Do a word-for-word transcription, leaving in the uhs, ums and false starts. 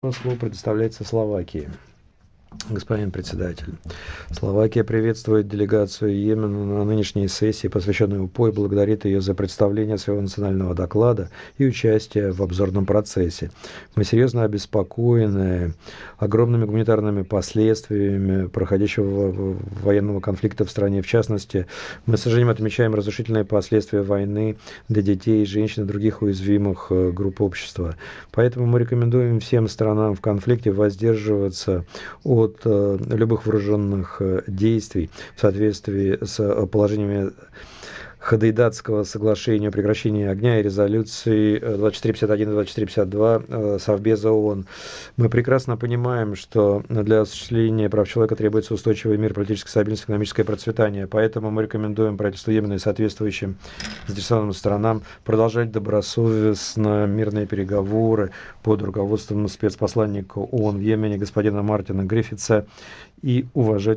Слово предоставляется Словакии. Господин председатель, Словакия приветствует делегацию Йемена на нынешней сессии, посвященной УПО, и благодарит ее за представление своего национального доклада и участие в обзорном процессе. Мы серьезно обеспокоены огромными гуманитарными последствиями проходящего военного конфликта в стране. В частности, мы с сожалением отмечаем разрушительные последствия войны для детей, женщин и других уязвимых групп общества. Поэтому мы рекомендуем всем странам в конфликте воздерживаться от от любых вооруженных действий в соответствии с положениями Ходейдатского соглашения о прекращении огня и резолюции двадцать четыре пятьдесят один и двадцать четыре пятьдесят два Совбеза ООН. Мы прекрасно понимаем, что для осуществления прав человека требуется устойчивый мир, политическая стабильность, экономическое процветание. Поэтому мы рекомендуем правительству Йемена и соответствующим заинтересованным сторонам продолжать добросовестно мирные переговоры под руководством спецпосланника ООН в Йемене господина Мартина Гриффитса и уважать